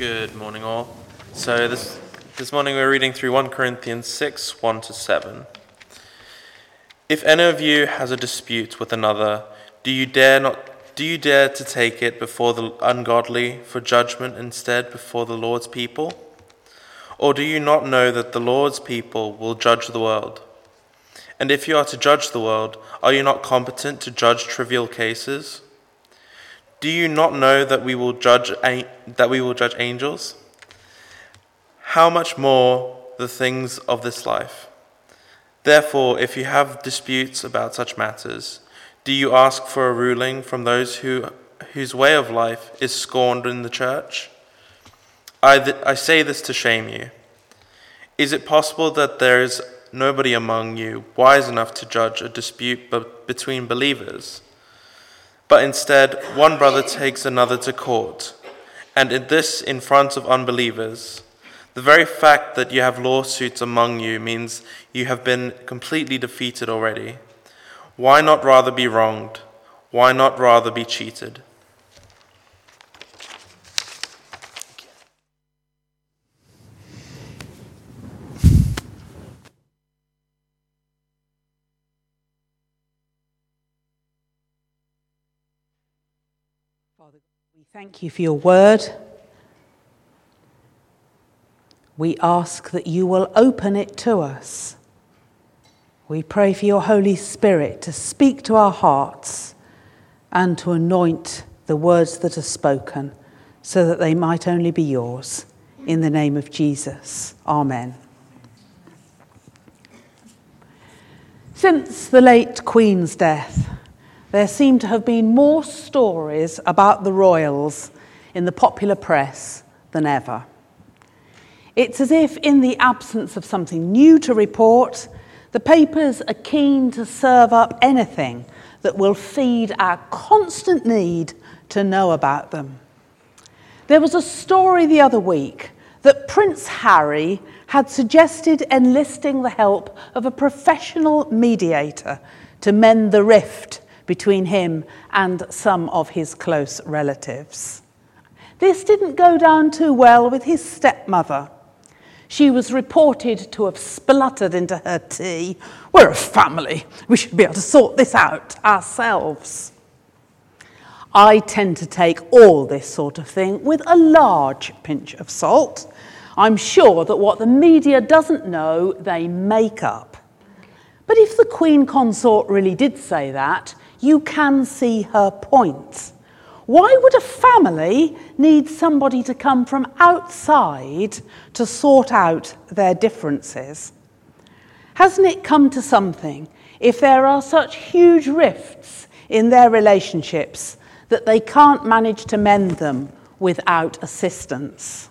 Good morning, all. So this morning we're reading through 1 Corinthians 6, 1-7. If any of you has a dispute with another, do you dare to take it before the ungodly for judgment instead before the Lord's people? Or do you not know that the Lord's people will judge the world? And if you are to judge the world, are you not competent to judge trivial cases? Do you not know that we will judge angels? How much more the things of this life? Therefore, if you have disputes about such matters, do you ask for a ruling from those whose way of life is scorned in the church? I say this to shame you. Is it possible that there is nobody among you wise enough to judge a dispute between believers? But instead, one brother takes another to court, and this in front of unbelievers. The very fact that you have lawsuits among you means you have been completely defeated already. Why not rather be wronged? Why not rather be cheated? Father, we thank you for your word. We ask that you will open it to us. We pray for your Holy Spirit to speak to our hearts and to anoint the words that are spoken so that they might only be yours. In the name of Jesus. Amen. Since the late Queen's death, there seem to have been more stories about the royals in the popular press than ever. It's as if, in the absence of something new to report, the papers are keen to serve up anything that will feed our constant need to know about them. There was a story the other week that Prince Harry had suggested enlisting the help of a professional mediator to mend the rift between him and some of his close relatives. This didn't go down too well with his stepmother. She was reported to have spluttered into her tea. "We're a family. We should be able to sort this out ourselves." I tend to take all this sort of thing with a large pinch of salt. I'm sure that what the media doesn't know, they make up. But if the Queen Consort really did say that, you can see her point. Why would a family need somebody to come from outside to sort out their differences? Hasn't it come to something if there are such huge rifts in their relationships that they can't manage to mend them without assistance?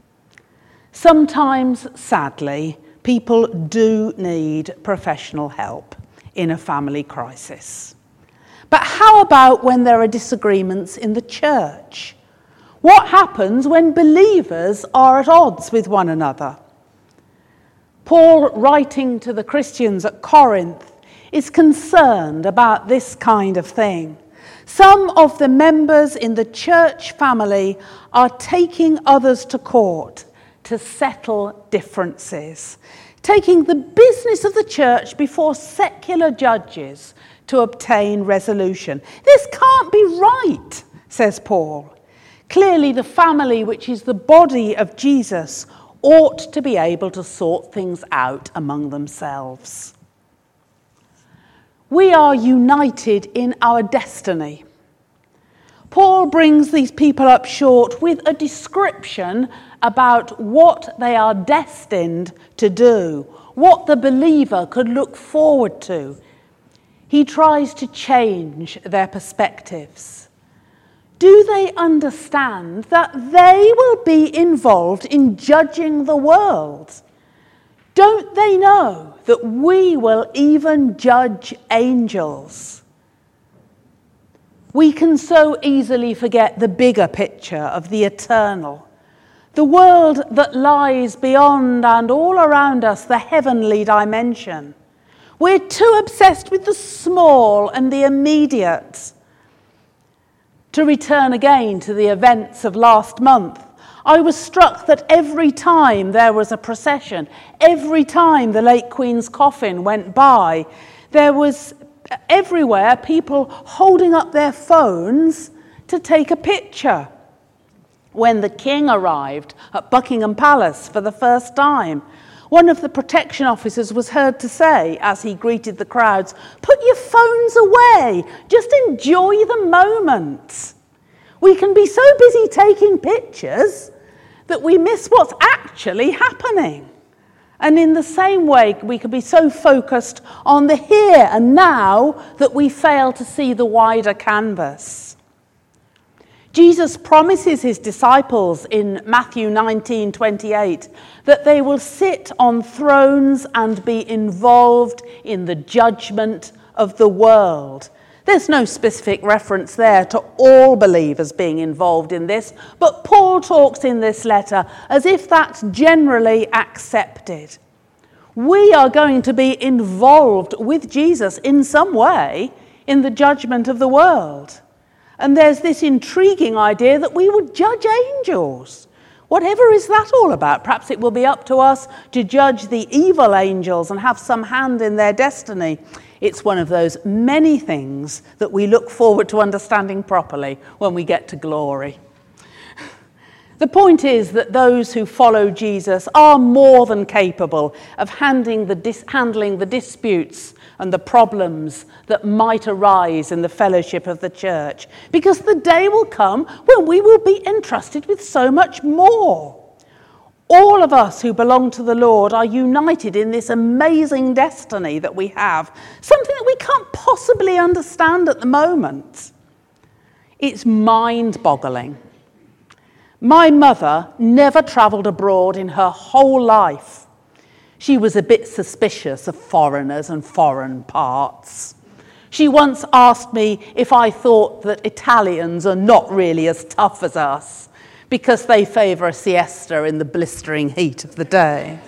Sometimes, sadly, people do need professional help in a family crisis. But how about when there are disagreements in the church? What happens when believers are at odds with one another? Paul, writing to the Christians at Corinth, is concerned about this kind of thing. Some of the members in the church family are taking others to court to settle differences, taking the business of the church before secular judges to obtain resolution. This can't be right, says Paul. Clearly, the family, which is the body of Jesus, ought to be able to sort things out among themselves. We are united in our destiny. Paul brings these people up short with a description about what they are destined to do, what the believer could look forward to. He tries to change their perspectives. Do they understand that they will be involved in judging the world? Don't they know that we will even judge angels? We can so easily forget the bigger picture of the eternal, the world that lies beyond and all around us, the heavenly dimension. We're too obsessed with the small and the immediate. To return again to the events of last month, I was struck that every time there was a procession, every time the late Queen's coffin went by, there was everywhere people holding up their phones to take a picture. When the King arrived at Buckingham Palace for the first time, one of the protection officers was heard to say, as he greeted the crowds, "Put your phones away, just enjoy the moment." We can be so busy taking pictures that we miss what's actually happening. And in the same way, we can be so focused on the here and now that we fail to see the wider canvas. Jesus promises his disciples in Matthew 19:28 that they will sit on thrones and be involved in the judgment of the world. There's no specific reference there to all believers being involved in this, but Paul talks in this letter as if that's generally accepted. We are going to be involved with Jesus in some way in the judgment of the world. And there's this intriguing idea that we would judge angels. Whatever is that all about? Perhaps it will be up to us to judge the evil angels and have some hand in their destiny. It's one of those many things that we look forward to understanding properly when we get to glory. The point is that those who follow Jesus are more than capable of handling the disputes and the problems that might arise in the fellowship of the church, because the day will come when we will be entrusted with so much more. All of us who belong to the Lord are united in this amazing destiny that we have, something that we can't possibly understand at the moment. It's mind-boggling. My mother never travelled abroad in her whole life. She was a bit suspicious of foreigners and foreign parts. She once asked me if I thought that Italians are not really as tough as us, because they favour a siesta in the blistering heat of the day.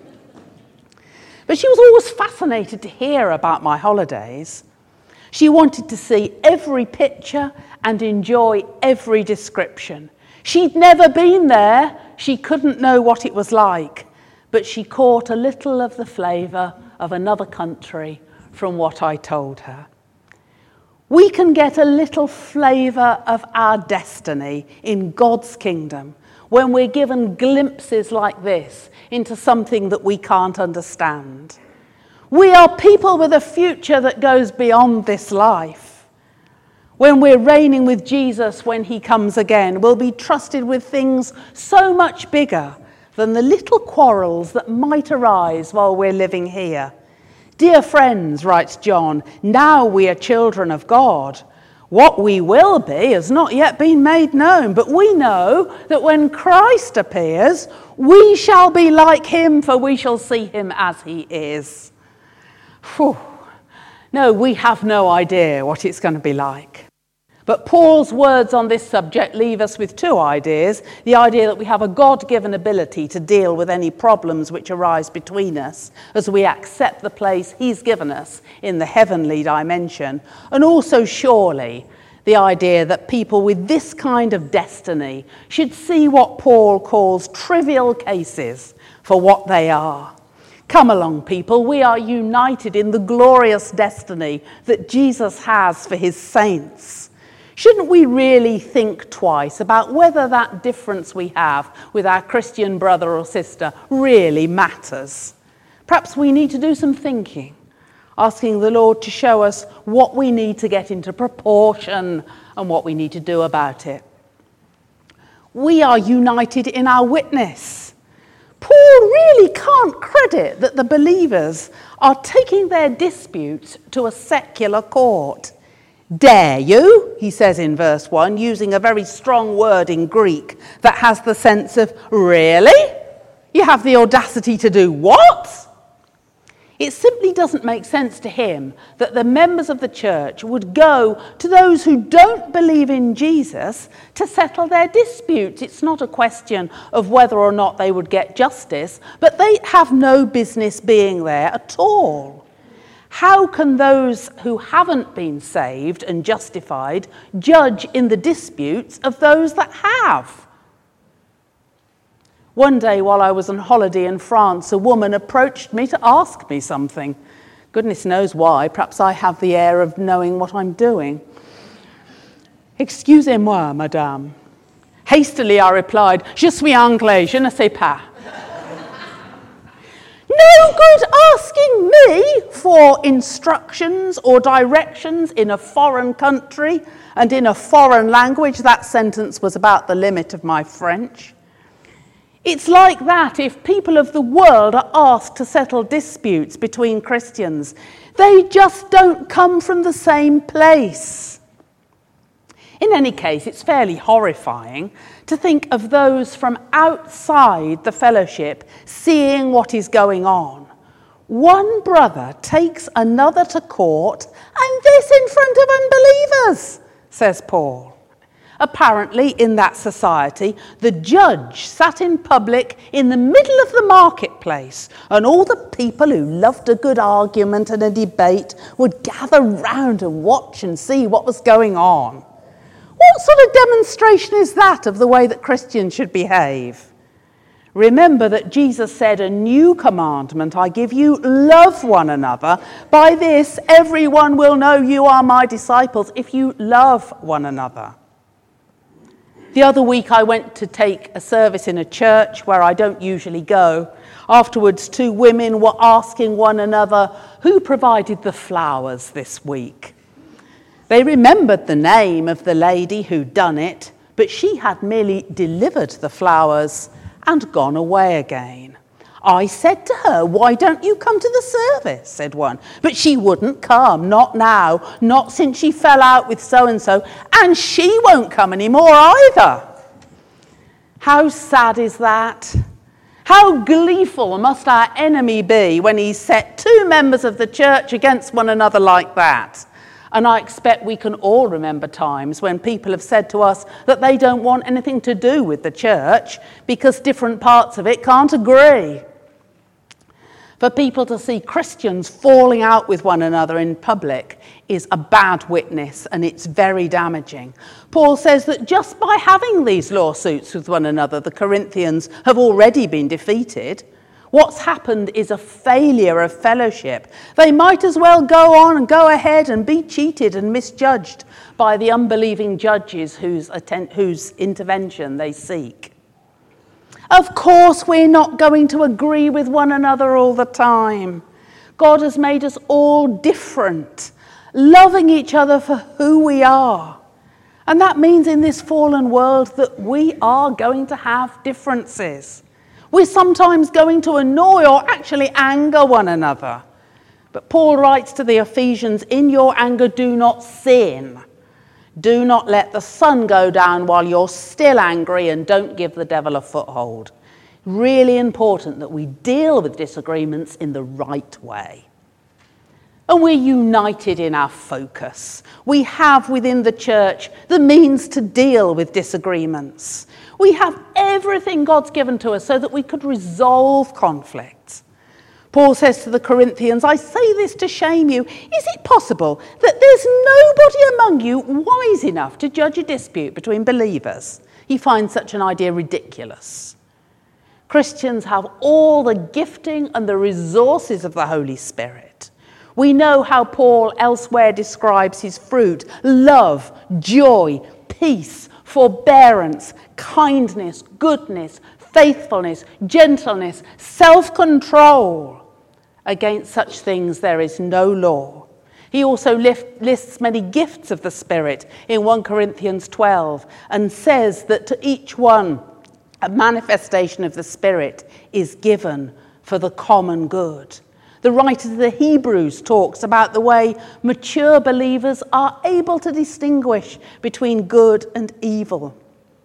But she was always fascinated to hear about my holidays. She wanted to see every picture and enjoy every description. She'd never been there, she couldn't know what it was like, but she caught a little of the flavour of another country from what I told her. We can get a little flavour of our destiny in God's kingdom when we're given glimpses like this into something that we can't understand. We are people with a future that goes beyond this life. When we're reigning with Jesus when he comes again, we'll be trusted with things so much bigger than the little quarrels that might arise while we're living here. Dear friends, writes John, now we are children of God. What we will be has not yet been made known, but we know that when Christ appears, we shall be like him, for we shall see him as he is. Whew. No, we have no idea what it's going to be like. But Paul's words on this subject leave us with two ideas. The idea that we have a God-given ability to deal with any problems which arise between us as we accept the place he's given us in the heavenly dimension. And also, surely, the idea that people with this kind of destiny should see what Paul calls trivial cases for what they are. Come along, people. We are united in the glorious destiny that Jesus has for his saints. Shouldn't we really think twice about whether that difference we have with our Christian brother or sister really matters? Perhaps we need to do some thinking, asking the Lord to show us what we need to get into proportion and what we need to do about it. We are united in our witness. Paul really can't credit that the believers are taking their disputes to a secular court. Dare you, he says in verse 1, using a very strong word in Greek that has the sense of, really? You have the audacity to do what? It simply doesn't make sense to him that the members of the church would go to those who don't believe in Jesus to settle their disputes. It's not a question of whether or not they would get justice, but they have no business being there at all. How can those who haven't been saved and justified judge in the disputes of those that have? One day while I was on holiday in France, a woman approached me to ask me something. Goodness knows why. Perhaps I have the air of knowing what I'm doing. Excusez-moi, madame. Hastily I replied, Je suis anglais, je ne sais pas. No good asking me for instructions or directions in a foreign country and in a foreign language. That sentence was about the limit of my French. It's like that if people of the world are asked to settle disputes between Christians. They just don't come from the same place. In any case, it's fairly horrifying to think of those from outside the fellowship seeing what is going on. One brother takes another to court, and this in front of unbelievers, says Paul. Apparently, in that society, the judge sat in public in the middle of the marketplace, and all the people who loved a good argument and a debate would gather round and watch and see what was going on. What sort of demonstration is that of the way that Christians should behave? Remember that Jesus said, a new commandment I give you, love one another. By this, everyone will know you are my disciples if you love one another. The other week I went to take a service in a church where I don't usually go. Afterwards, two women were asking one another who provided the flowers this week. They remembered the name of the lady who'd done it, but she had merely delivered the flowers and gone away again. I said to her, why don't you come to the service, said one. But she wouldn't come, not now, not since she fell out with so-and-so, and she won't come anymore either. How sad is that? How gleeful must our enemy be when he set two members of the church against one another like that? And I expect we can all remember times when people have said to us that they don't want anything to do with the church because different parts of it can't agree. For people to see Christians falling out with one another in public is a bad witness, and it's very damaging. Paul says that just by having these lawsuits with one another, the Corinthians have already been defeated. What's happened is a failure of fellowship. They might as well go on and go ahead and be cheated and misjudged by the unbelieving judges whose intervention they seek. Of course, we're not going to agree with one another all the time. God has made us all different, loving each other for who we are. And that means in this fallen world that we are going to have differences. We're sometimes going to annoy or actually anger one another. But Paul writes to the Ephesians, in your anger do not sin. Do not let the sun go down while you're still angry, and don't give the devil a foothold. Really important that we deal with disagreements in the right way. And we're united in our focus. We have within the church the means to deal with disagreements. We have everything God's given to us so that we could resolve conflicts. Paul says to the Corinthians, I say this to shame you. Is it possible that there's nobody among you wise enough to judge a dispute between believers? He finds such an idea ridiculous. Christians have all the gifting and the resources of the Holy Spirit. We know how Paul elsewhere describes his fruit: love, joy, peace, forbearance, kindness, goodness, faithfulness, gentleness, self-control. Against such things there is no law. He also lists many gifts of the Spirit in 1 Corinthians 12 and says that to each one a manifestation of the Spirit is given for the common good. The writer to the Hebrews talks about the way mature believers are able to distinguish between good and evil.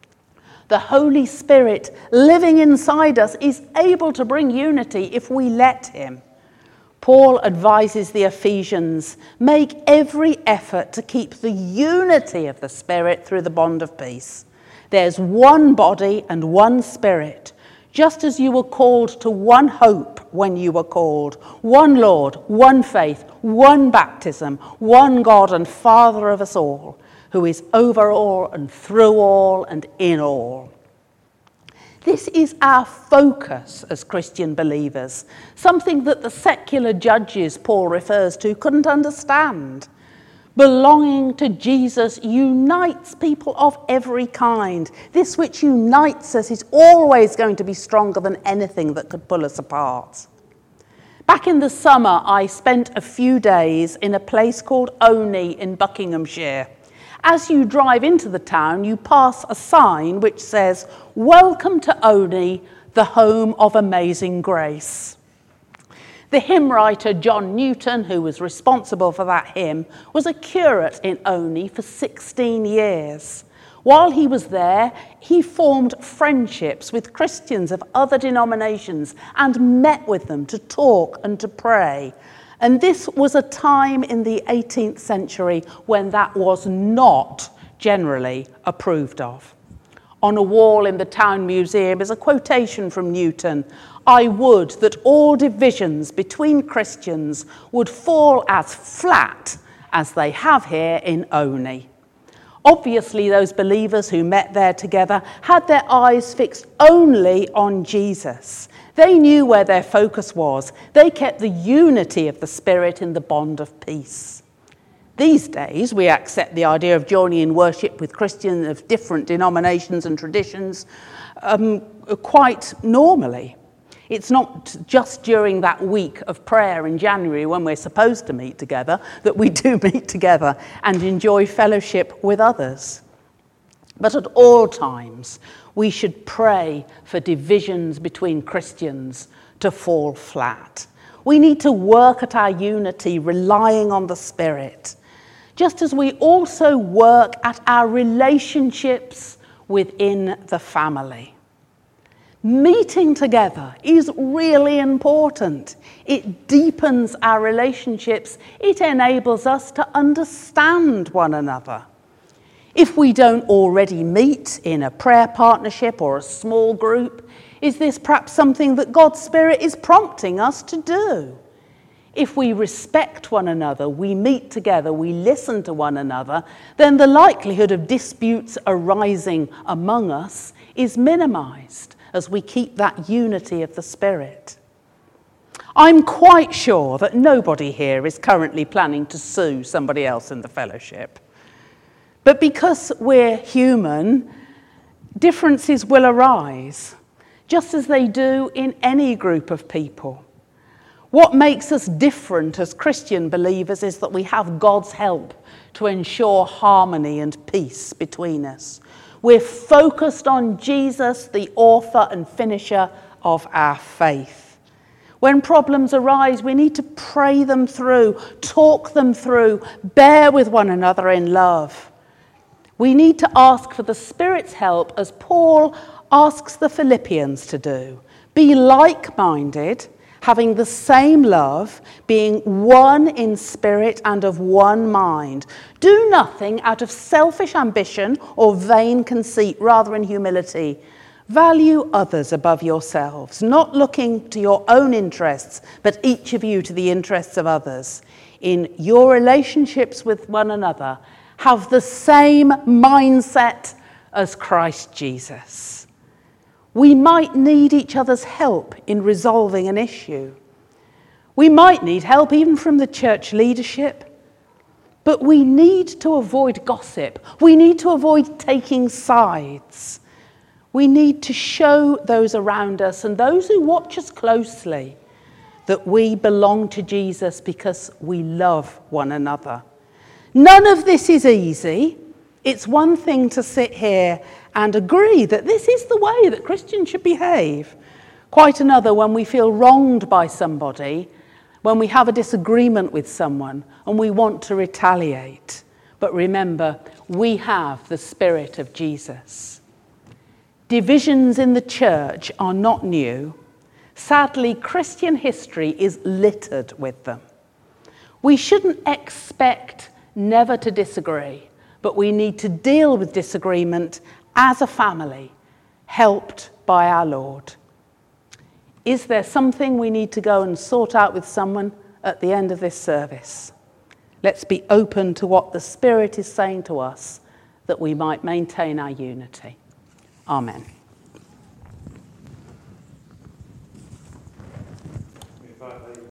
The Holy Spirit living inside us is able to bring unity if we let him. Paul advises the Ephesians, make every effort to keep the unity of the Spirit through the bond of peace. There's one body and one Spirit, just as you were called to one hope when you were called, one Lord, one faith, one baptism, one God and Father of us all, who is over all and through all and in all. This is our focus as Christian believers, something that the secular judges Paul refers to couldn't understand. Belonging to Jesus unites people of every kind. This which unites us is always going to be stronger than anything that could pull us apart. Back in the summer, I spent a few days in a place called Oney in Buckinghamshire. As you drive into the town, you pass a sign which says, "Welcome to Oney, the home of amazing grace." The hymn writer John Newton, who was responsible for that hymn, was a curate in Oney for 16 years. While he was there, he formed friendships with Christians of other denominations and met with them to talk and to pray. And this was a time in the 18th century when that was not generally approved of. On a wall in the town museum is a quotation from Newton: "I would that all divisions between Christians would fall as flat as they have here in Oney." Obviously, those believers who met there together had their eyes fixed only on Jesus. They knew where their focus was. They kept the unity of the Spirit in the bond of peace. These days, we accept the idea of joining in worship with Christians of different denominations and traditions quite normally. It's not just during that week of prayer in January when we're supposed to meet together that we do meet together and enjoy fellowship with others. But at all times, we should pray for divisions between Christians to fall flat. We need to work at our unity, relying on the Spirit, just as we also work at our relationships within the family. Meeting together is really important. It deepens our relationships. It enables us to understand one another. If we don't already meet in a prayer partnership or a small group, is this perhaps something that God's Spirit is prompting us to do? If we respect one another, we meet together, we listen to one another, then the likelihood of disputes arising among us is minimized as we keep that unity of the Spirit. I'm quite sure that nobody here is currently planning to sue somebody else in the fellowship. But because we're human, differences will arise, just as they do in any group of people. What makes us different as Christian believers is that we have God's help to ensure harmony and peace between us. We're focused on Jesus, the author and finisher of our faith. When problems arise, we need to pray them through, talk them through, bear with one another in love. We need to ask for the Spirit's help, as Paul asks the Philippians to do. Be like-minded, having the same love, being one in spirit and of one mind. Do nothing out of selfish ambition or vain conceit, rather in humility. Value others above yourselves, not looking to your own interests, but each of you to the interests of others. In your relationships with one another, have the same mindset as Christ Jesus. We might need each other's help in resolving an issue. We might need help even from the church leadership. But we need to avoid gossip. We need to avoid taking sides. We need to show those around us and those who watch us closely that we belong to Jesus because we love one another. None of this is easy. It's one thing to sit here and agree that this is the way that Christians should behave. Quite another when we feel wronged by somebody, when we have a disagreement with someone and we want to retaliate. But remember, we have the Spirit of Jesus. Divisions in the church are not new. Sadly, Christian history is littered with them. We shouldn't expect never to disagree, but we need to deal with disagreement as a family, helped by our Lord. Is there something we need to go and sort out with someone at the end of this service? Let's be open to what the Spirit is saying to us, that we might maintain our unity. Amen. thought